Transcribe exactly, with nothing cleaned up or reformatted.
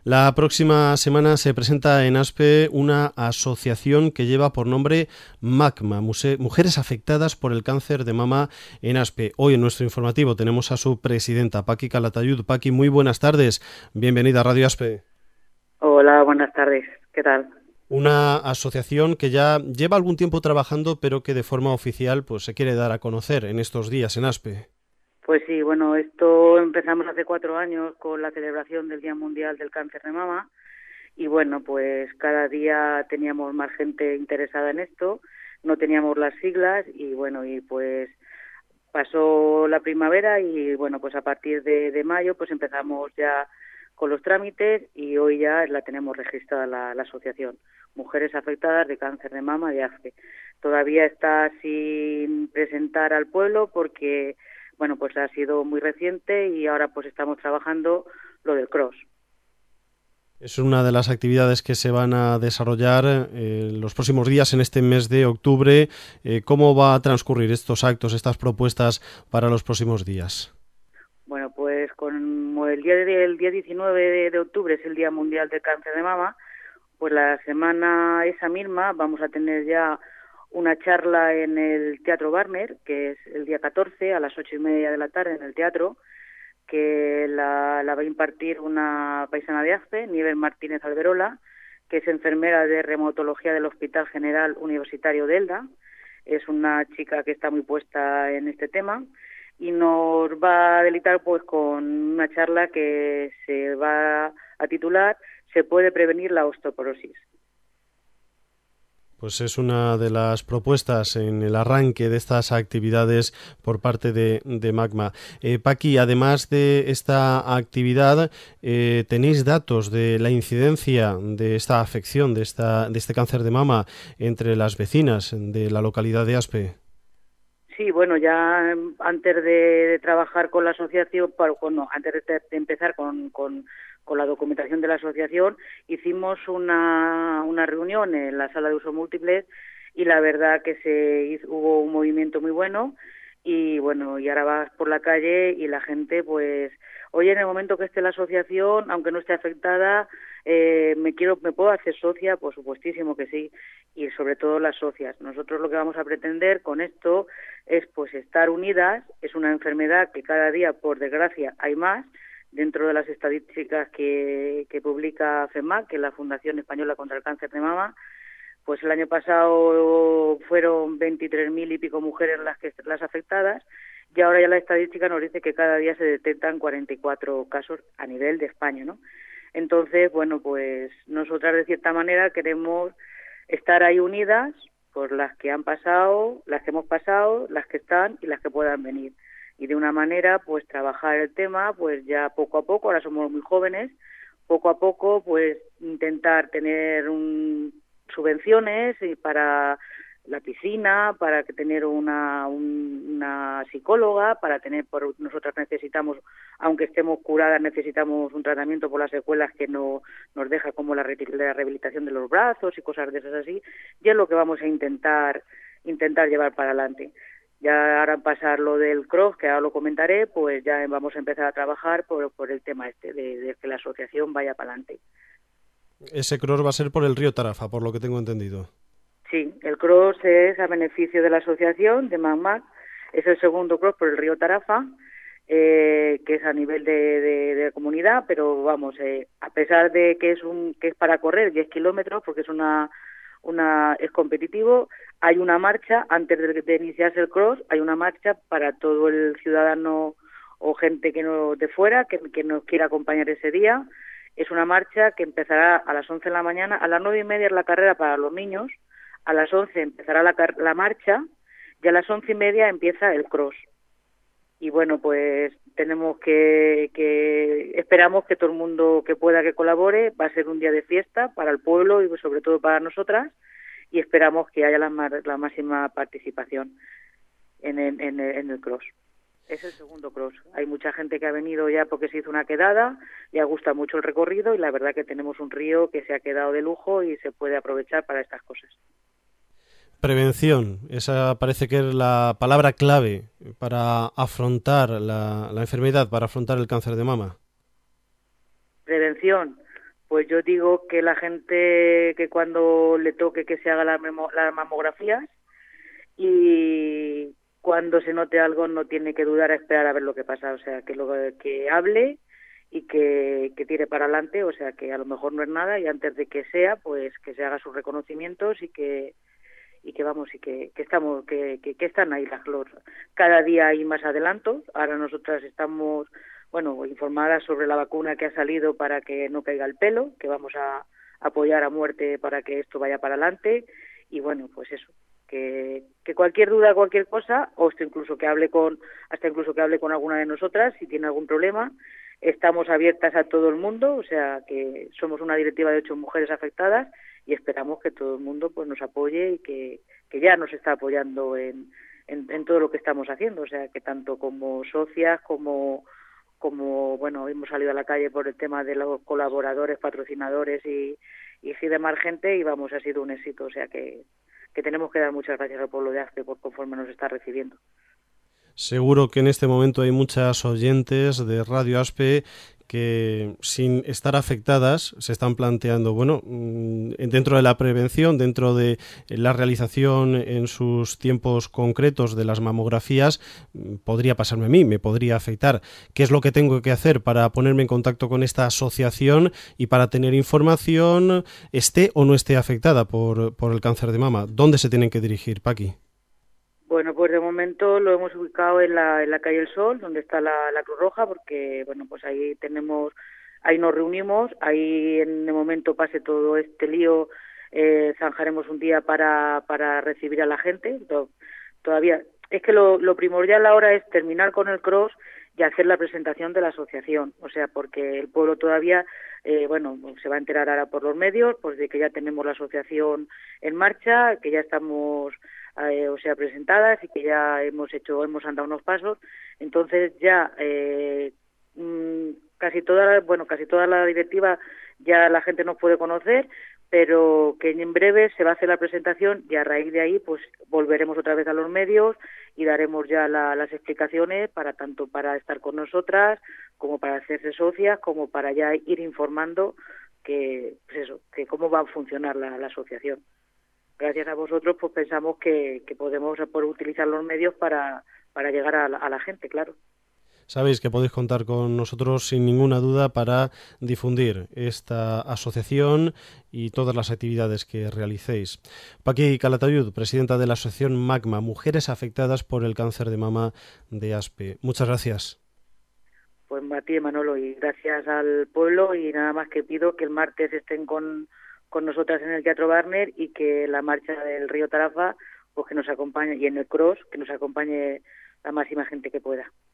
La próxima semana se presenta en ASPE una asociación que lleva por nombre MACMA, Mujeres Afectadas por el Cáncer de Mama en ASPE. Hoy en nuestro informativo tenemos a su presidenta, Paqui Calatayud. Paqui, muy buenas tardes. Bienvenida a Radio ASPE. Hola, buenas tardes. ¿Qué tal? Una asociación que ya lleva algún tiempo trabajando, pero que de forma oficial pues se quiere dar a conocer en estos días en ASPE. Pues sí, bueno, esto empezamos hace cuatro años con la celebración del Día Mundial del Cáncer de Mama y bueno, pues cada día teníamos más gente interesada en esto, no teníamos las siglas y bueno, y pues pasó la primavera y bueno, pues a partir de, de mayo pues empezamos ya con los trámites y hoy ya la tenemos registrada la, la asociación Mujeres Afectadas de Cáncer de Mama de ASPE. Todavía está sin presentar al pueblo porque bueno, pues ha sido muy reciente y ahora pues estamos trabajando lo del cross. Es una de las actividades que se van a desarrollar eh, los próximos días en este mes de octubre. Eh, ¿Cómo va a transcurrir estos actos, estas propuestas para los próximos días? Bueno, pues como el día, de, el día diecinueve de, de octubre es el Día Mundial del Cáncer de Mama, pues la semana esa misma vamos a tener ya una charla en el Teatro Barner, que es el día catorce a las ocho y media de la tarde en el teatro, que la, la va a impartir una paisana de ASPE, Nieves Martínez Alberola, que es enfermera de reumatología del Hospital General Universitario de Elda. Es una chica que está muy puesta en este tema y nos va a deleitar pues con una charla que se va a titular ¿Se puede prevenir la osteoporosis? Pues es una de las propuestas en el arranque de estas actividades por parte de, de MACMA. Eh, Paqui, además de esta actividad, eh, ¿tenéis datos de la incidencia de esta afección, de, esta, de este cáncer de mama entre las vecinas de la localidad de ASPE? Sí, bueno, ya antes de, de trabajar con la asociación, bueno, antes de, de empezar con, con, con la documentación de la asociación, hicimos una, una reunión en la sala de uso múltiple y la verdad que se hizo, hubo un movimiento muy bueno y bueno, y ahora vas por la calle y la gente pues, oye, en el momento que esté la asociación, aunque no esté afectada, eh, me quiero, me puedo hacer socia, por supuestísimo que sí, y sobre todo las socias. Nosotros lo que vamos a pretender con esto es pues estar unidas. Es una enfermedad que cada día, por desgracia, hay más. Dentro de las estadísticas que, que publica FEMAC, que es la Fundación Española contra el Cáncer de Mama, pues el año pasado fueron veintitrés mil y pico mujeres las que las afectadas y ahora ya la estadística nos dice que cada día se detectan cuarenta y cuatro casos a nivel de España, ¿no? Entonces, bueno, pues nosotras de cierta manera queremos estar ahí unidas por las que han pasado, las que hemos pasado, las que están y las que puedan venir. Y de una manera, pues trabajar el tema, pues ya poco a poco, ahora somos muy jóvenes, poco a poco, pues intentar tener un, subvenciones para la piscina, para que tener una, un, una psicóloga, para tener, por, nosotras necesitamos, aunque estemos curadas, necesitamos un tratamiento por las secuelas que no nos deja, como la, la rehabilitación de los brazos y cosas de esas así, y es lo que vamos a intentar intentar llevar para adelante. Ya ahora pasar lo del cross, que ahora lo comentaré, pues ya vamos a empezar a trabajar por, por el tema este, de, de que la asociación vaya para adelante. Ese cross va a ser por el río Tarafa, por lo que tengo entendido. Sí, el cross es a beneficio de la asociación de MACMA, es el segundo cross por el río Tarafa, eh, que es a nivel de, de, de comunidad, pero vamos, eh, a pesar de que es un que es para correr diez kilómetros, porque es una una es competitivo, hay una marcha antes de, de iniciarse el cross, hay una marcha para todo el ciudadano o gente que no de fuera que, que nos quiera acompañar ese día. Es una marcha que empezará a las once de la mañana, a las nueve y media es la carrera para los niños. A las once empezará la, la marcha y a las once y media empieza el cross. Y bueno, pues tenemos que, que, esperamos que todo el mundo que pueda que colabore, va a ser un día de fiesta para el pueblo y sobre todo para nosotras y esperamos que haya la, la máxima participación en el, en, el, en el cross. Es el segundo cross. Hay mucha gente que ha venido ya porque se hizo una quedada, le gusta mucho el recorrido y la verdad que tenemos un río que se ha quedado de lujo y se puede aprovechar para estas cosas. Prevención, esa parece que es la palabra clave para afrontar la, la enfermedad, para afrontar el cáncer de mama. Prevención, Pues yo digo que la gente que cuando le toque que se haga la memo- las mamografías, y cuando se note algo no tiene que dudar a esperar a ver lo que pasa, o sea, que lo que hable y que, que tire para adelante, o sea, que a lo mejor no es nada y antes de que sea, pues que se haga sus reconocimientos y que y que vamos y que, que estamos que, que, que están ahí las flores. Cada día hay más adelantos. Ahora nosotras estamos, bueno, informadas sobre la vacuna que ha salido para que no caiga el pelo, que vamos a apoyar a muerte para que esto vaya para adelante. Y bueno, pues eso, que, que cualquier duda, cualquier cosa, o hasta incluso que hable con, hasta incluso que hable con alguna de nosotras si tiene algún problema. Estamos abiertas a todo el mundo, o sea que somos una directiva de ocho mujeres afectadas y esperamos que todo el mundo pues nos apoye y que, que ya nos está apoyando en, en, en todo lo que estamos haciendo, o sea que tanto como socias como como bueno hemos salido a la calle por el tema de los colaboradores, patrocinadores y y sí demás gente y vamos, ha sido un éxito, o sea que que tenemos que dar muchas gracias al pueblo de Aspe por conforme nos está recibiendo. Seguro que en este momento hay muchas oyentes de Radio Aspe que sin estar afectadas se están planteando, bueno, dentro de la prevención, dentro de la realización en sus tiempos concretos de las mamografías, podría pasarme a mí, me podría afectar. ¿Qué es lo que tengo que hacer para ponerme en contacto con esta asociación y para tener información, esté o no esté afectada por, por el cáncer de mama? ¿Dónde se tienen que dirigir, Paqui? Bueno, pues de momento lo hemos ubicado en la, en la calle El Sol, donde está la, la Cruz Roja, porque bueno, pues ahí tenemos, ahí nos reunimos, ahí en el momento pase todo este lío, eh, zanjaremos un día para, para recibir a la gente. Todavía, es que lo, lo primordial ahora es terminar con el cross y hacer la presentación de la asociación, o sea, porque el pueblo todavía, eh, bueno, se va a enterar ahora por los medios, pues de que ya tenemos la asociación en marcha, que ya estamos Eh, o sea, presentadas y que ya hemos hecho, hemos andado unos pasos, entonces ya eh, mmm, casi toda, bueno, casi toda la directiva ya la gente nos puede conocer, pero que en breve se va a hacer la presentación y a raíz de ahí pues volveremos otra vez a los medios y daremos ya la, las explicaciones para tanto para estar con nosotras como para hacerse socias, como para ya ir informando que, pues eso, que cómo va a funcionar la, la asociación. Gracias a vosotros pues pensamos que, que podemos por utilizar los medios para, para llegar a la, a la gente, claro. Sabéis que podéis contar con nosotros sin ninguna duda para difundir esta asociación y todas las actividades que realicéis. Paqui Calatayud, presidenta de la asociación Magma, Mujeres Afectadas por el Cáncer de Mama de Aspe. Muchas gracias. Pues a ti, Manolo, y gracias al pueblo, y nada más que pido que el martes estén con con nosotras en el Teatro Barner y que la marcha del Río Tarafa pues que nos acompañe, y en el cross que nos acompañe la máxima gente que pueda.